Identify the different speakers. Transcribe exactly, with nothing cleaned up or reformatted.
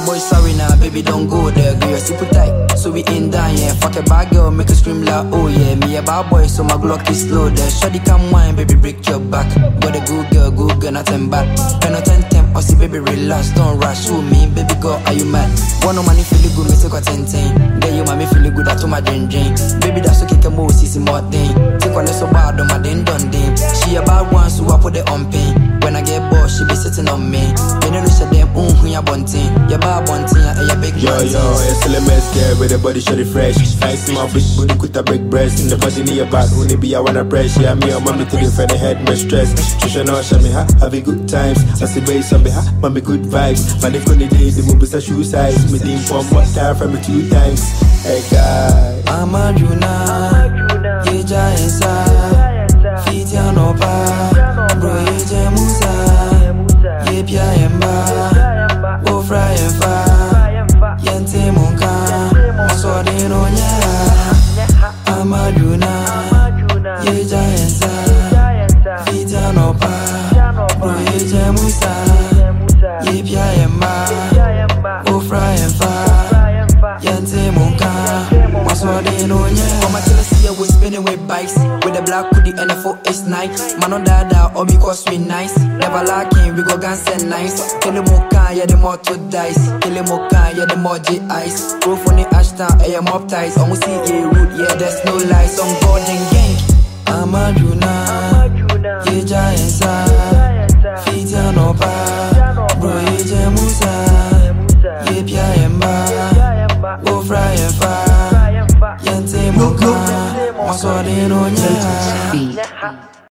Speaker 1: bad boy sorry now, baby don't go there. Girl, you're super tight, so we in down, yeah. Fuck a bad girl, make her scream like, oh yeah. Me a bad boy, so my Glock is slow there. Shawty come wine, baby break your back. Got a good girl, good girl, nothing bad. Pen ten ten, or see baby relax, don't rush. Show me, baby girl, are you mad? One of money feeling good, me take a ten ten. Then you mommy feeling good, I told my drain drain. Baby that's okay, can move, see some more thing. Take one so bad, on my din done dim. She a bad one, so I put it on pain. When I get bored, she be sitting on me. You know she them, um, who ya bunting. Ya bad bunting, ya ya big
Speaker 2: Yo, yo, S L M S girl with the body shawty fresh. Nice my big booty with a big breast. In the body in your back, only be I wanna press. Yeah, me or mommy to the friend head, my stress. Trisha no show me ha, have a good times. I see bass on me ha, mommy good vibes. But if only day the movies are shoe size. Me think from what time from me two times. Hey guy,
Speaker 1: I'm a Juna, ye jaensa, fit ya no pa, bro ye je musa, ye pia yemba, go fry and fa, yente monka, maso de no nya. I'm a Juna, ye jaensa, fit ya no pa, bro ye je musa, ye pia yemba, go fry and fa. Yente monka, maso de no nya. Mama tell us here we spinning with bikes, with the black hoodie and the four is nice. Man on dada, or because we nice. Never lacking, we go guns and nice. Kill him mocha, yeah the more to dice. Kill him mocha, yeah the more J ice. Proof on the ashtown, I am up ties. Almost see a root, yeah there's no lies. On golden gang, I'm a Juna, ye jaensa, fit ya no pa, bro ye je musa, ye pia yemba, go fry and fa, yente moka, maso de no nya.